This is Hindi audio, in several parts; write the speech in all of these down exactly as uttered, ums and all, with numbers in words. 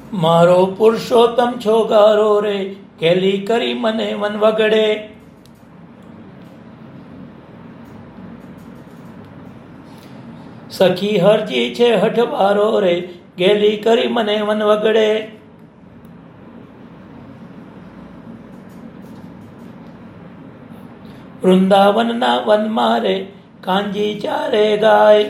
मारो पुरुषोत्तम छोगारो रे, केली करी मने मन वगड़े। सखी हरजी छे हठवारो रे, गेली करी मने मन वगड़े। वृंदावन ना वन मारे, कांजी चारे गाय।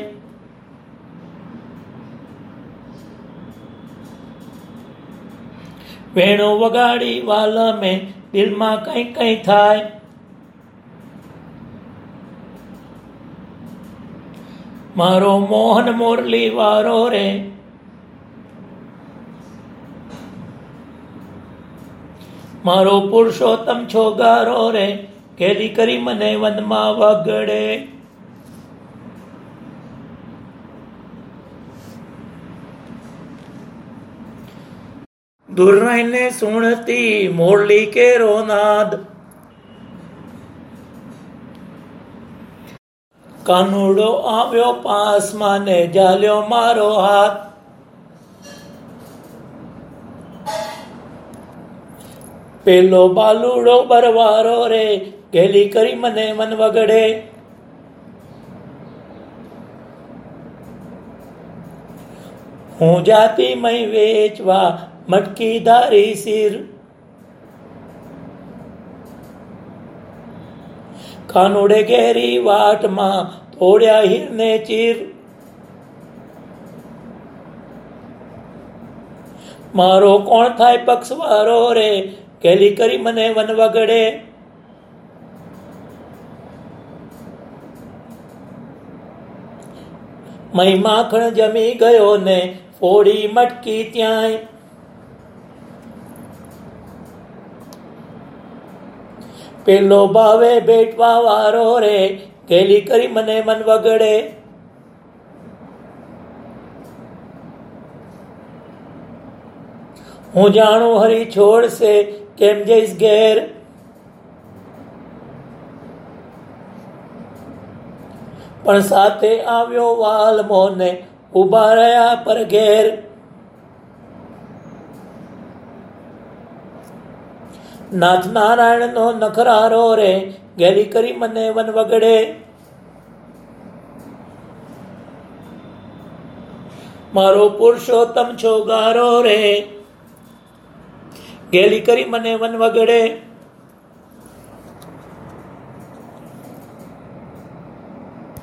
वेणु वगाड़ी वाला में, दिल में कई कई थाय। मारो मोहन मोरली वारो रे, मारो पुरुषोत्तम छोगारो रे, केली करी मने वन मा वगड़े। दूर रहीने सुनती मोरली के रोनाद, कानूड़ो आव्यो पास माने, जाल्यो मारो हाथ। पेलो बालूड़ो बरवारो रे, गेली करी मने मन वगड़े। हूँ जाती मई वेचवा, मटकी धारी सिर। कानूड़े गेरी वाट मां, तोड़या हिरने चीर। मारो कोण थाय पक्षवारो रे, केली करी मने वन वगड़े। मई माखण जमी गयो ने, फोड़ी मटकी त्याय। पेलो बावे बेटवा वारो रे, केली करी मने मन वगड़े। हूँ जाणू हरी छोड़ से, केम जईस घेर। पण साथे आव्यो वाल मोने, उभा रया पर घेर। नाथ नारायण नो नखरारो रे, गेली करी मने वन वगड़े। मारो पुरुषोत्तम छोगारो रे, गेली करी मने वन वगड़े।